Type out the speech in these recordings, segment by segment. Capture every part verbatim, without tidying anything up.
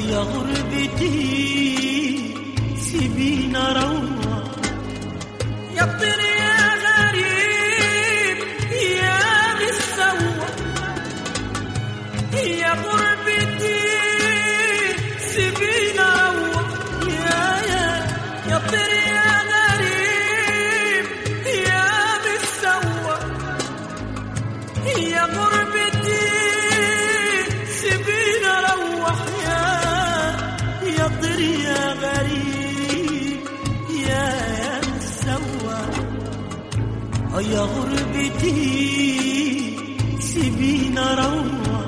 يا غربتي سيبيني اروح، يا طير يا غريب يا متسوح، يا غربتي سيبيني اروح، يا يا يا طير يا غريب يا متسوح، يا غربتي سيبيني اروح، يا يا طير يا غريب يا متسوح، يا غربتي سيبيني اروح.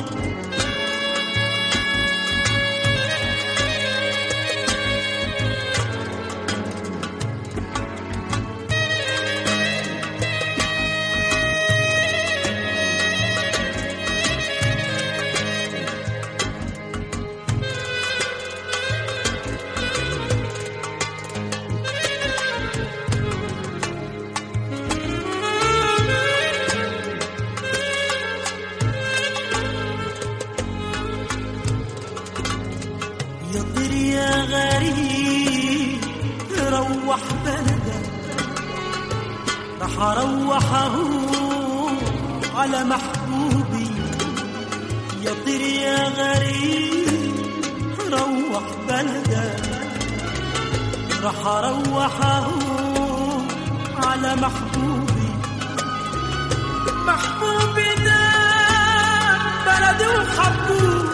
يا طير يا غريب روح بلدك، رح اروحه على محبوبي، يا طير يا غريب روح بلدك، رح اروحه على محبوبي، محبوبي ده بلده وحبوبي،